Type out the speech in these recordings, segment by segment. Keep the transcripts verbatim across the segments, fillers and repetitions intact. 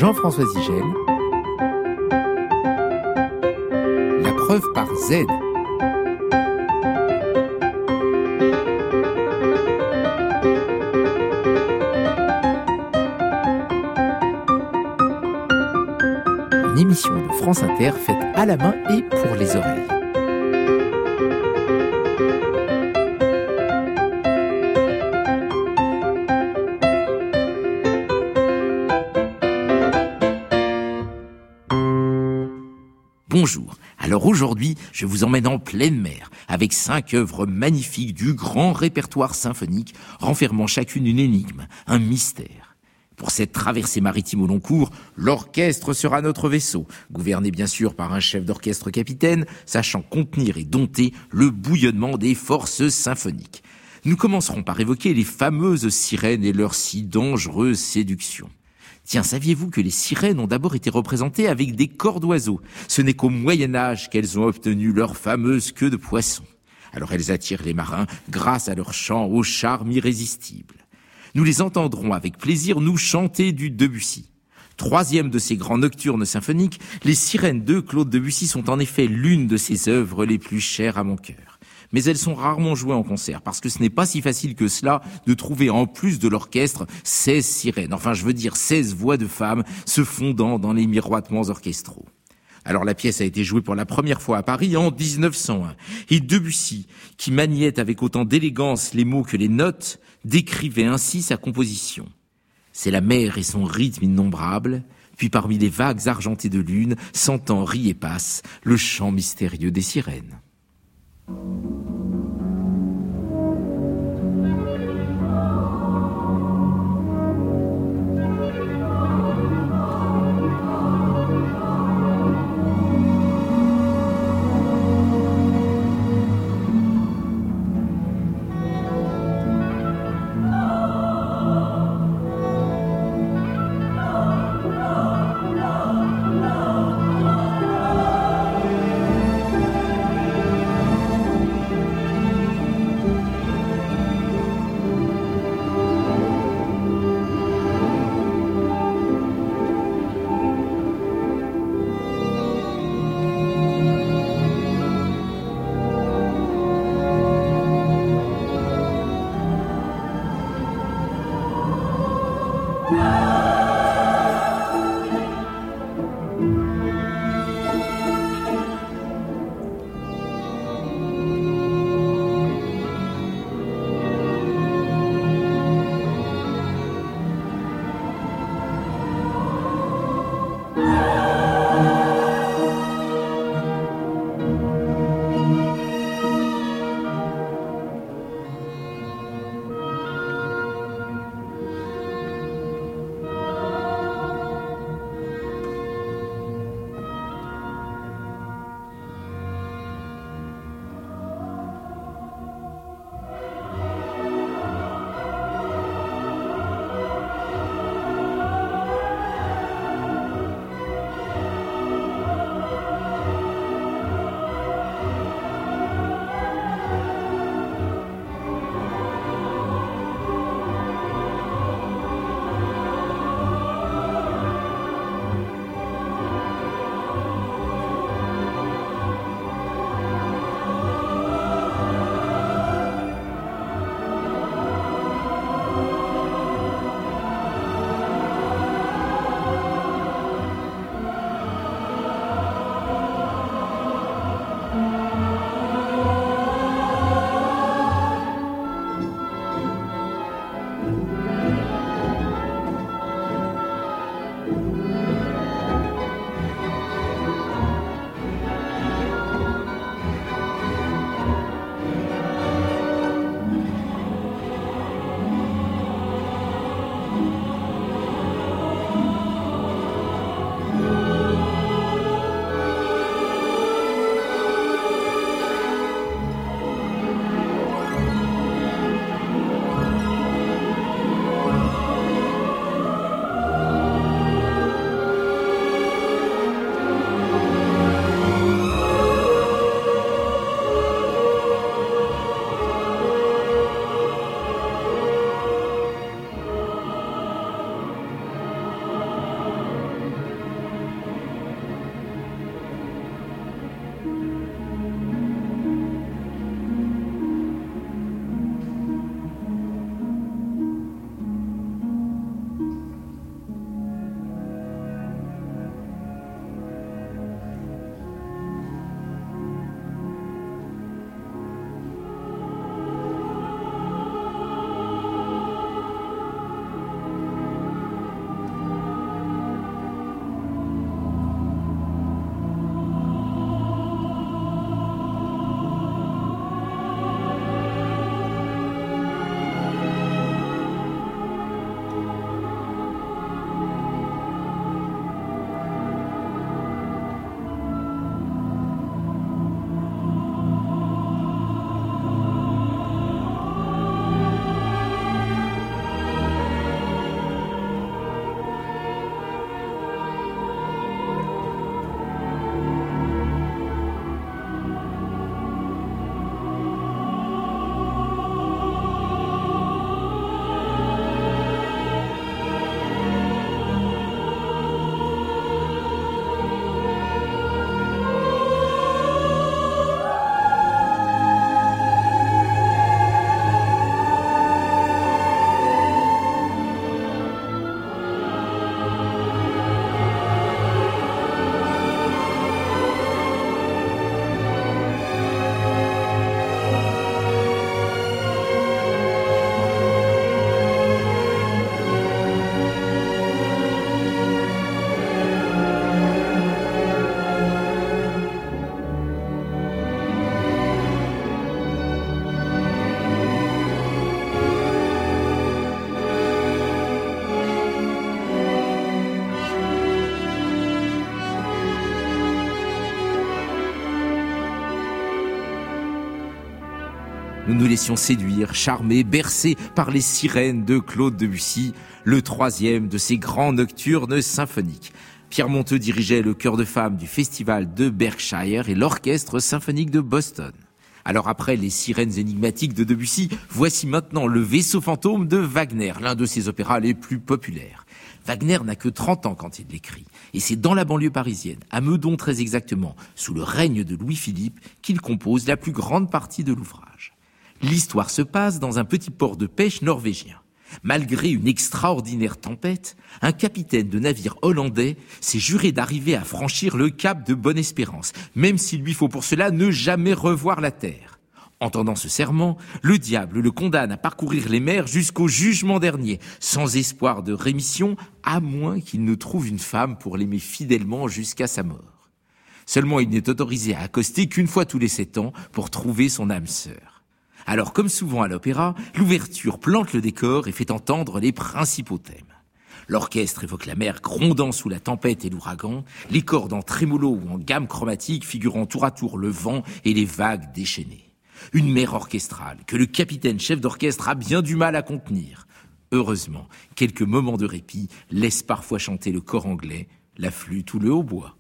Jean-François Zigel. La preuve par Z. Une émission de France Inter faite à la main et pour les oreilles. Bonjour. Alors aujourd'hui, je vous emmène en pleine mer avec cinq œuvres magnifiques du grand répertoire symphonique renfermant chacune une énigme, un mystère. Pour cette traversée maritime au long cours, l'orchestre sera notre vaisseau, gouverné bien sûr par un chef d'orchestre capitaine, sachant contenir et dompter le bouillonnement des forces symphoniques. Nous commencerons par évoquer les fameuses sirènes et leur si dangereuse séduction. Tiens, saviez-vous que les sirènes ont d'abord été représentées avec des corps d'oiseaux ? Ce n'est qu'au Moyen-Âge qu'elles ont obtenu leur fameuse queue de poisson. Alors elles attirent les marins grâce à leur chant au charme irrésistible. Nous les entendrons avec plaisir nous chanter du Debussy. Troisième de ces grands nocturnes symphoniques, les sirènes de Claude Debussy sont en effet l'une de ses œuvres les plus chères à mon cœur. Mais elles sont rarement jouées en concert, parce que ce n'est pas si facile que cela de trouver en plus de l'orchestre seize sirènes, enfin je veux dire seize voix de femmes se fondant dans les miroitements orchestraux. Alors la pièce a été jouée pour la première fois à Paris en dix-neuf cent un, et Debussy, qui maniait avec autant d'élégance les mots que les notes, décrivait ainsi sa composition. C'est la mer et son rythme innombrable, puis parmi les vagues argentées de lune, s'entend rit et passe le chant mystérieux des sirènes. Nous nous laissions séduire, charmer, bercer par les sirènes de Claude Debussy, le troisième de ces grands nocturnes symphoniques. Pierre Monteux dirigeait le chœur de femmes du festival de Berkshire et l'orchestre symphonique de Boston. Alors après les sirènes énigmatiques de Debussy, voici maintenant le vaisseau fantôme de Wagner, l'un de ses opéras les plus populaires. Wagner n'a que trente ans quand il l'écrit, et c'est dans la banlieue parisienne, à Meudon très exactement, sous le règne de Louis-Philippe, qu'il compose la plus grande partie de l'ouvrage. L'histoire se passe dans un petit port de pêche norvégien. Malgré une extraordinaire tempête, un capitaine de navire hollandais s'est juré d'arriver à franchir le cap de Bonne-Espérance, même s'il lui faut pour cela ne jamais revoir la terre. Entendant ce serment, le diable le condamne à parcourir les mers jusqu'au jugement dernier, sans espoir de rémission, à moins qu'il ne trouve une femme pour l'aimer fidèlement jusqu'à sa mort. Seulement, il n'est autorisé à accoster qu'une fois tous les sept ans pour trouver son âme sœur. Alors, comme souvent à l'opéra, l'ouverture plante le décor et fait entendre les principaux thèmes. L'orchestre évoque la mer grondant sous la tempête et l'ouragan, les cordes en trémolo ou en gamme chromatique figurant tour à tour le vent et les vagues déchaînées. Une mer orchestrale que le capitaine chef d'orchestre a bien du mal à contenir. Heureusement, quelques moments de répit laissent parfois chanter le cor anglais, la flûte ou le hautbois.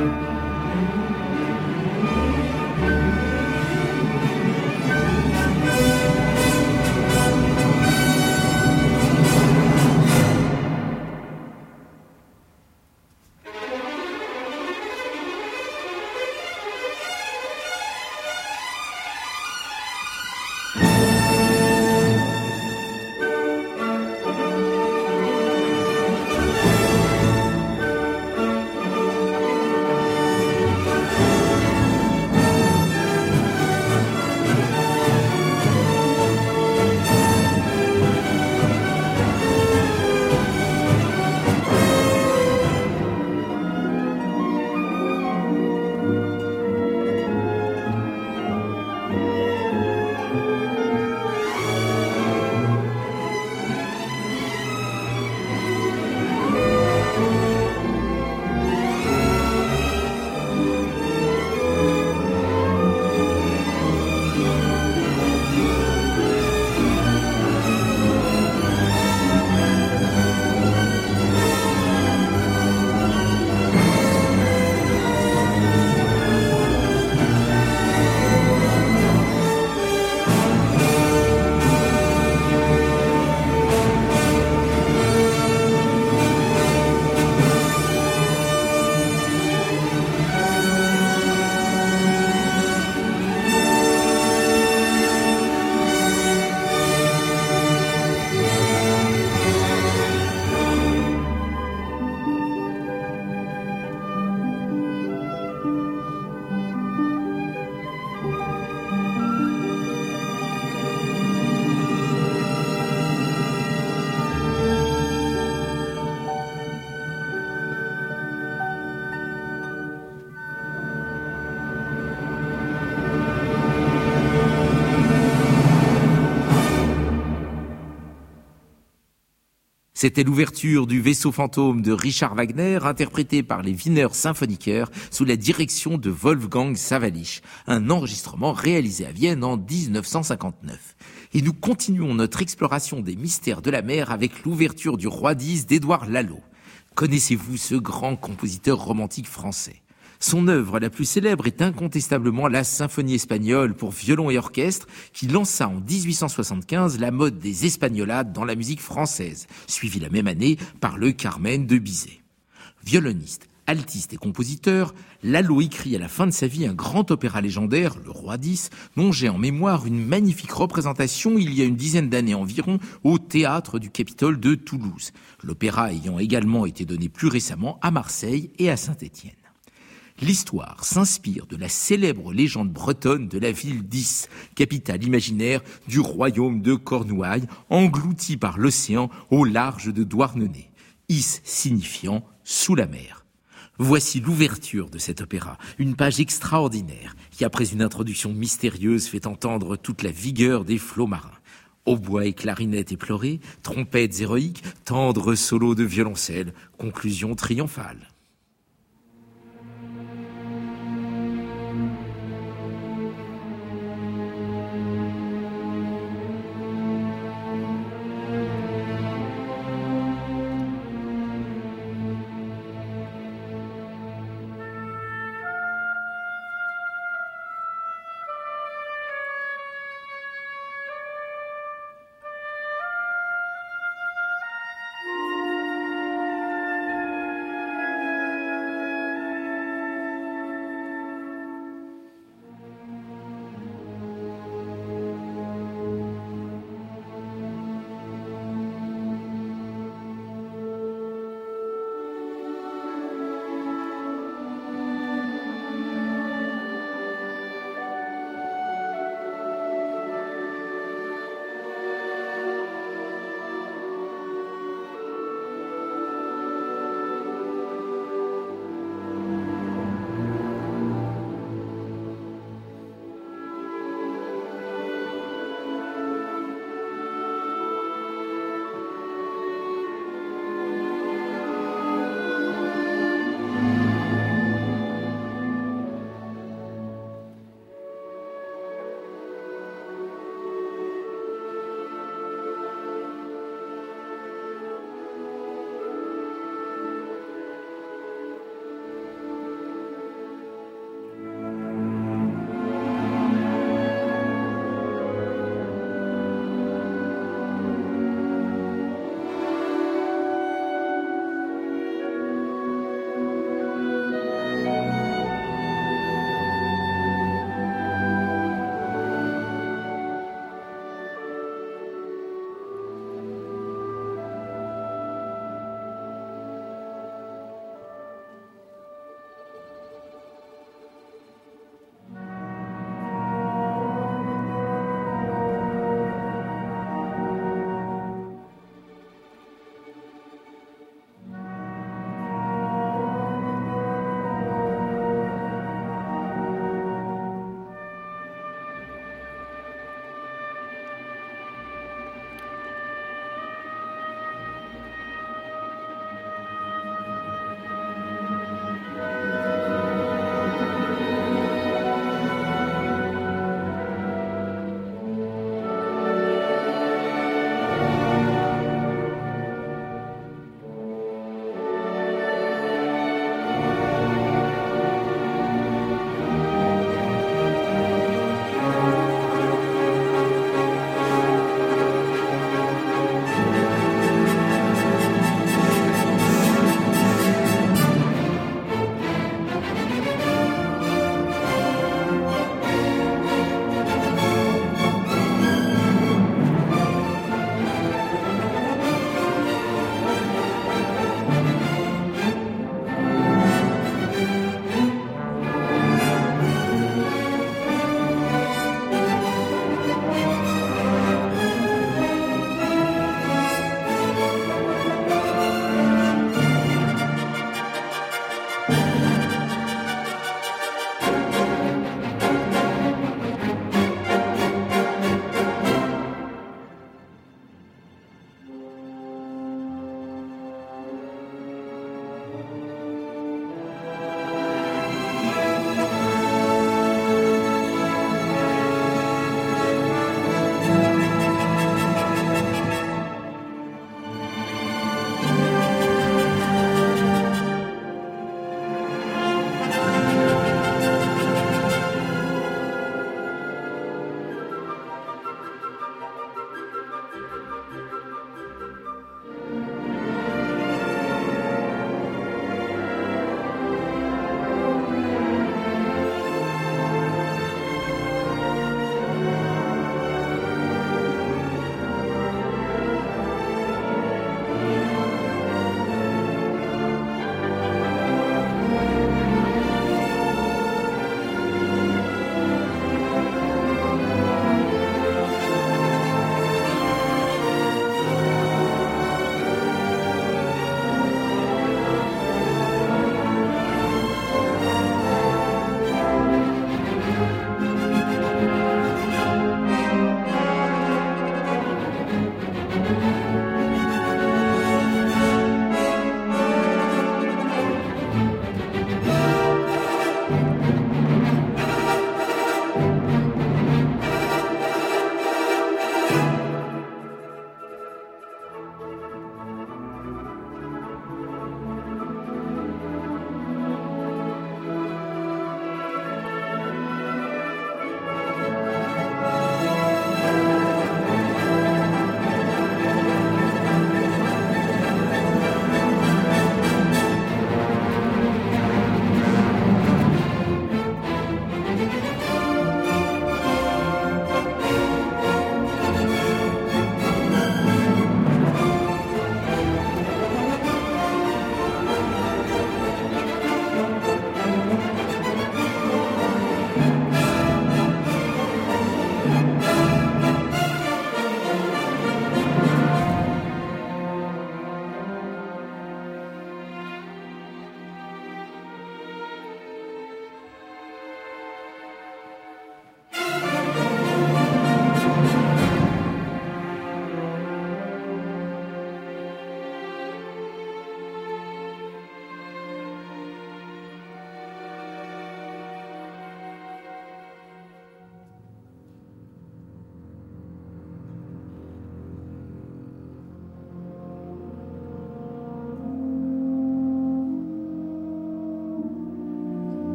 C'était l'ouverture du Vaisseau fantôme de Richard Wagner, interprété par les Wiener Symphoniker sous la direction de Wolfgang Sawallisch, un enregistrement réalisé à Vienne en dix-neuf cent cinquante-neuf. Et nous continuons notre exploration des mystères de la mer avec l'ouverture du Roi dix d'Édouard Lalo. Connaissez-vous ce grand compositeur romantique français ? Son œuvre la plus célèbre est incontestablement la Symphonie espagnole pour violon et orchestre qui lança en dix-huit cent soixante-quinze la mode des espagnolades dans la musique française, suivie la même année par le Carmen de Bizet. Violoniste, altiste et compositeur, Lalo écrit à la fin de sa vie un grand opéra légendaire, Le Roi dix, dont j'ai en mémoire une magnifique représentation il y a une dizaine d'années environ au Théâtre du Capitole de Toulouse, l'opéra ayant également été donné plus récemment à Marseille et à Saint-Étienne. L'histoire s'inspire de la célèbre légende bretonne de la ville d'Is, capitale imaginaire du royaume de Cornouailles, englouti par l'océan au large de Douarnenez, Is signifiant « sous la mer ». Voici l'ouverture de cet opéra, une page extraordinaire qui, après une introduction mystérieuse, fait entendre toute la vigueur des flots marins. Hautbois et clarinettes éplorées, trompettes héroïques, tendres solos de violoncelle, conclusion triomphale.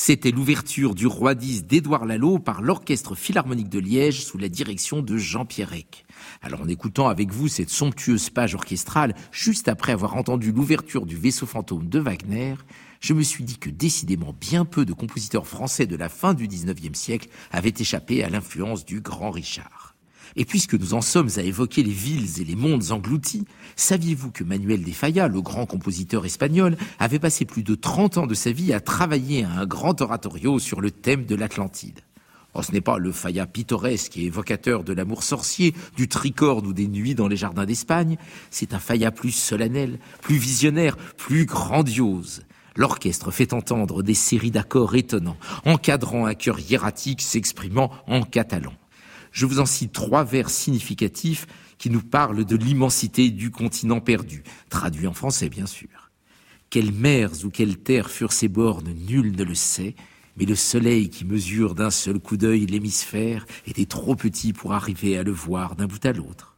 C'était l'ouverture du Roi dix d'Édouard Lalo par l'Orchestre Philharmonique de Liège sous la direction de Jean-Pierre Eck. Alors en écoutant avec vous cette somptueuse page orchestrale, juste après avoir entendu l'ouverture du Vaisseau fantôme de Wagner, je me suis dit que décidément bien peu de compositeurs français de la fin du dix-neuvième siècle avaient échappé à l'influence du grand Richard. Et puisque nous en sommes à évoquer les villes et les mondes engloutis, saviez-vous que Manuel de Falla, le grand compositeur espagnol, avait passé plus de trente ans de sa vie à travailler à un grand oratorio sur le thème de l'Atlantide? Oh, ce n'est pas le Falla pittoresque et évocateur de l'amour sorcier, du tricorde ou des nuits dans les jardins d'Espagne, c'est un Falla plus solennel, plus visionnaire, plus grandiose. L'orchestre fait entendre des séries d'accords étonnants, encadrant un chœur hiératique s'exprimant en catalan. Je vous en cite trois vers significatifs qui nous parlent de l'immensité du continent perdu, traduit en français bien sûr. Quelles mers ou quelles terres furent ces bornes, nul ne le sait, mais le soleil qui mesure d'un seul coup d'œil l'hémisphère était trop petit pour arriver à le voir d'un bout à l'autre.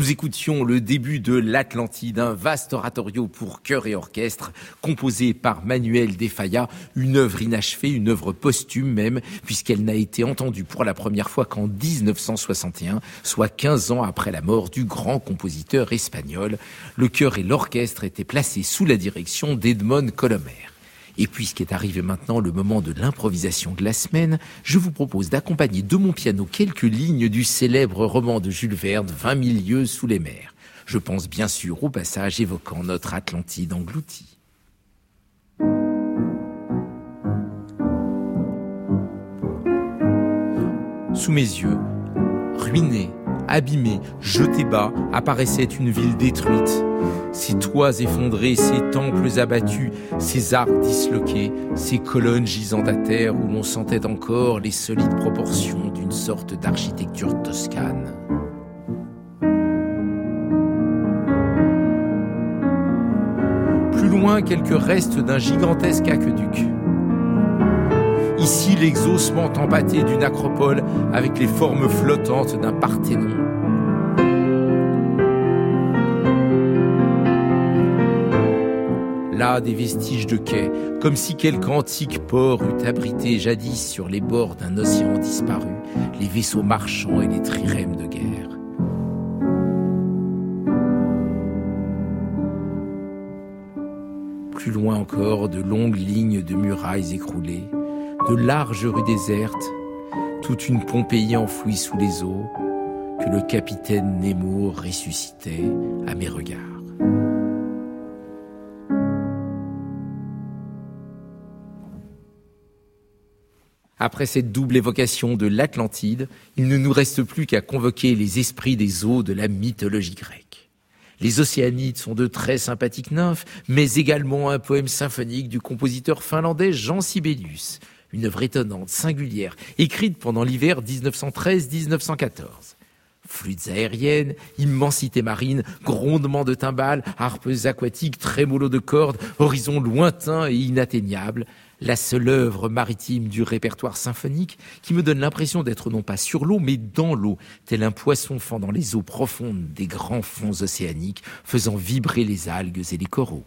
Nous écoutions le début de l'Atlantide, un vaste oratorio pour chœur et orchestre, composé par Manuel de Falla, une œuvre inachevée, une œuvre posthume même, puisqu'elle n'a été entendue pour la première fois qu'en dix-neuf cent soixante et un, soit quinze ans après la mort du grand compositeur espagnol. Le chœur et l'orchestre étaient placés sous la direction d'Edmond Colomer. Et puisqu'est arrivé maintenant le moment de l'improvisation de la semaine, je vous propose d'accompagner de mon piano quelques lignes du célèbre roman de Jules Verne, vingt mille lieues sous les mers. Je pense bien sûr au passage évoquant notre Atlantide engloutie. Sous mes yeux, ruinée, abîmée, jetée bas, apparaissait une ville détruite. Ses toits effondrés, ses temples abattus, ses arcs disloqués, ses colonnes gisant à terre où l'on sentait encore les solides proportions d'une sorte d'architecture toscane. Plus loin, quelques restes d'un gigantesque aqueduc. Ici, l'exhaussement empâté d'une acropole avec les formes flottantes d'un Parthénon. Là, des vestiges de quais, comme si quelque antique port eût abrité jadis sur les bords d'un océan disparu les vaisseaux marchands et les trirèmes de guerre. Plus loin encore, de longues lignes de murailles écroulées, de larges rues désertes, toute une Pompéi enfouie sous les eaux, que le capitaine Nemo ressuscitait à mes regards. Après cette double évocation de l'Atlantide, il ne nous reste plus qu'à convoquer les esprits des eaux de la mythologie grecque. Les Océanides sont de très sympathiques nymphes, mais également un poème symphonique du compositeur finlandais Jean Sibelius, une œuvre étonnante, singulière, écrite pendant l'hiver dix-neuf cent treize dix-neuf cent quatorze. Flûtes aériennes, immensités marines, grondements de timbales, harpes aquatiques, trémolos de cordes, horizons lointains et inatteignables, la seule œuvre maritime du répertoire symphonique qui me donne l'impression d'être non pas sur l'eau, mais dans l'eau, tel un poisson fendant les eaux profondes des grands fonds océaniques, faisant vibrer les algues et les coraux.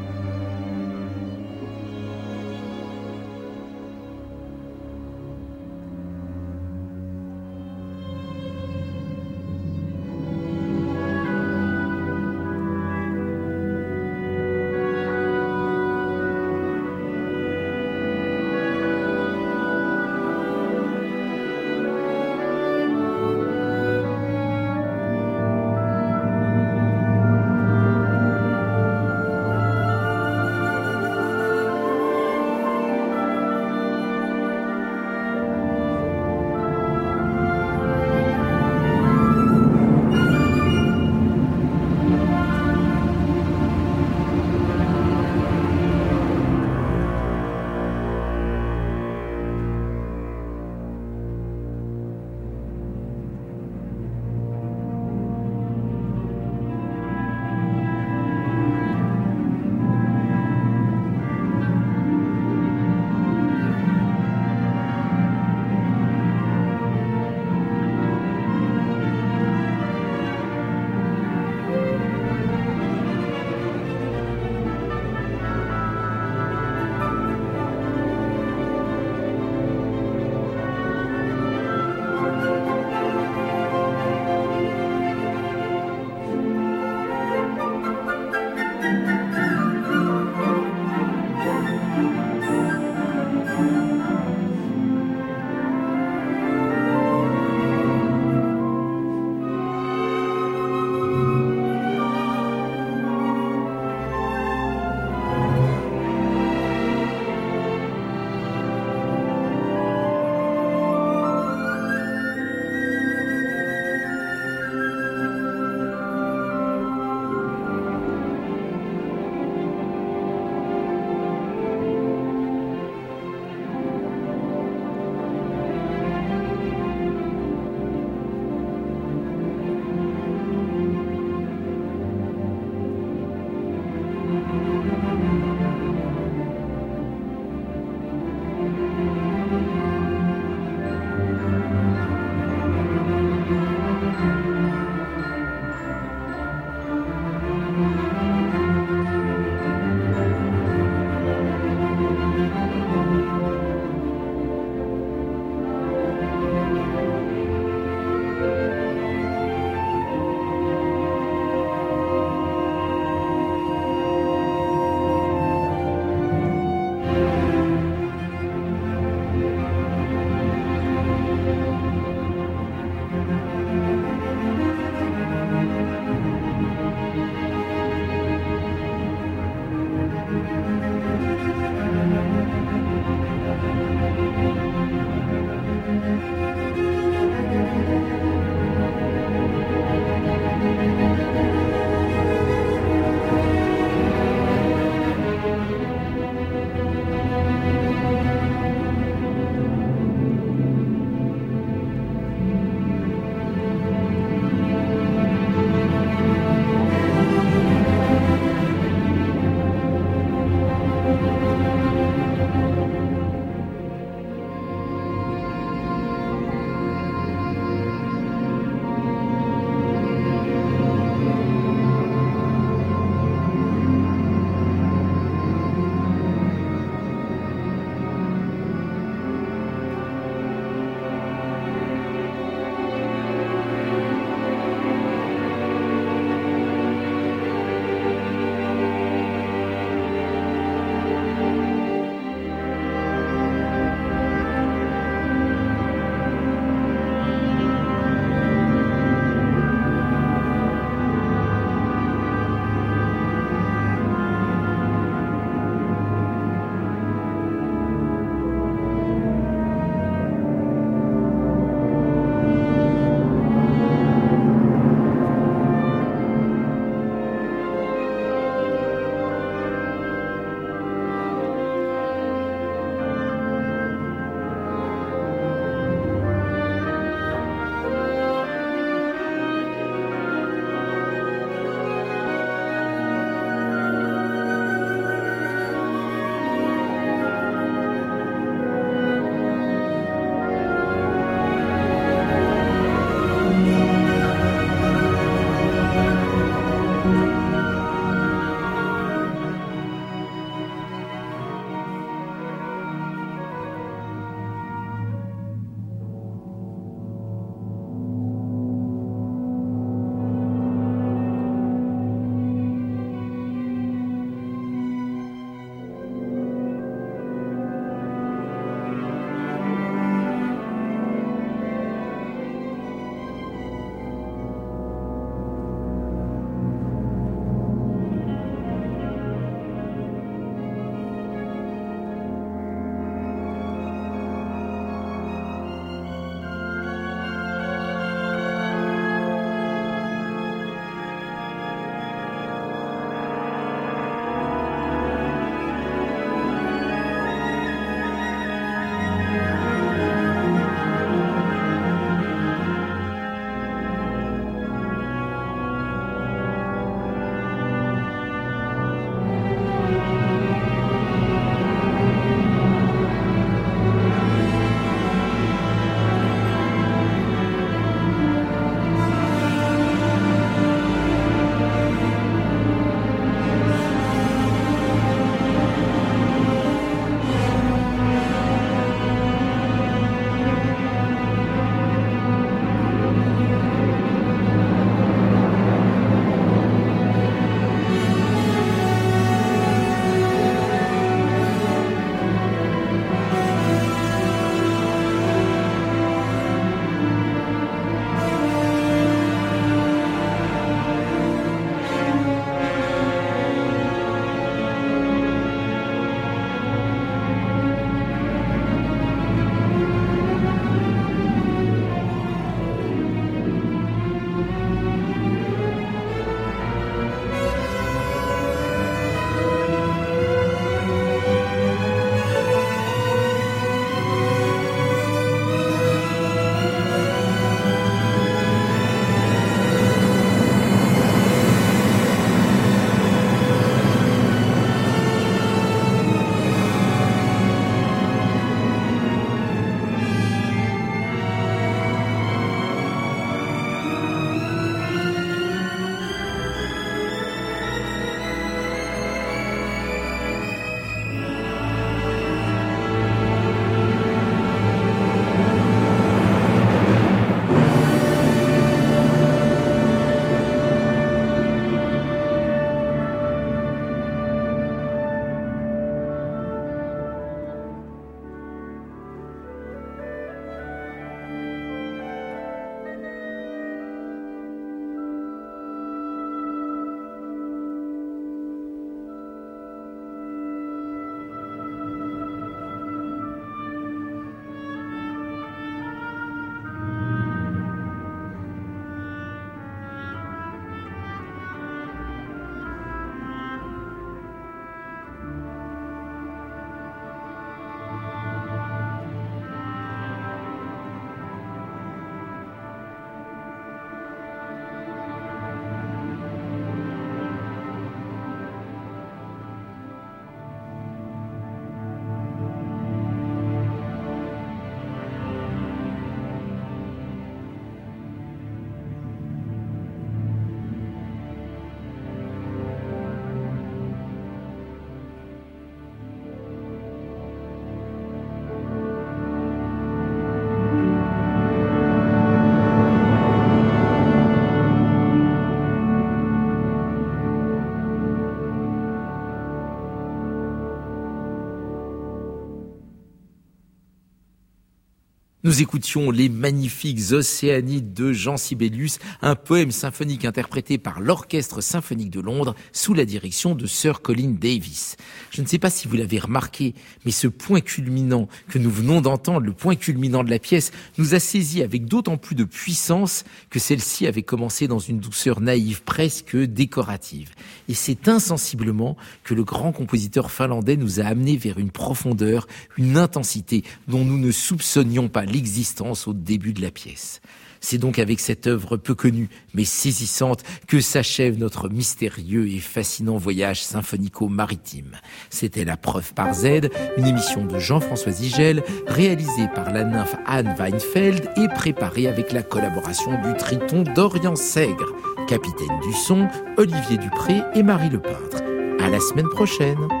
Nous écoutions les magnifiques Océanides de Jean Sibelius, un poème symphonique interprété par l'Orchestre symphonique de Londres sous la direction de Sir Colin Davis. Je ne sais pas si vous l'avez remarqué, mais ce point culminant que nous venons d'entendre, le point culminant de la pièce, nous a saisis avec d'autant plus de puissance que celle-ci avait commencé dans une douceur naïve, presque décorative. Et c'est insensiblement que le grand compositeur finlandais nous a amenés vers une profondeur, une intensité dont nous ne soupçonnions pas l'existence au début de la pièce. C'est donc avec cette œuvre peu connue, mais saisissante, que s'achève notre mystérieux et fascinant voyage symphonico-maritime. C'était La Preuve par Z, une émission de Jean-François Zigel, réalisée par la nymphe Anne Weinfeld et préparée avec la collaboration du Triton Dorian Sègre, capitaine du son, Olivier Dupré et Marie Lepeintre. À la semaine prochaine.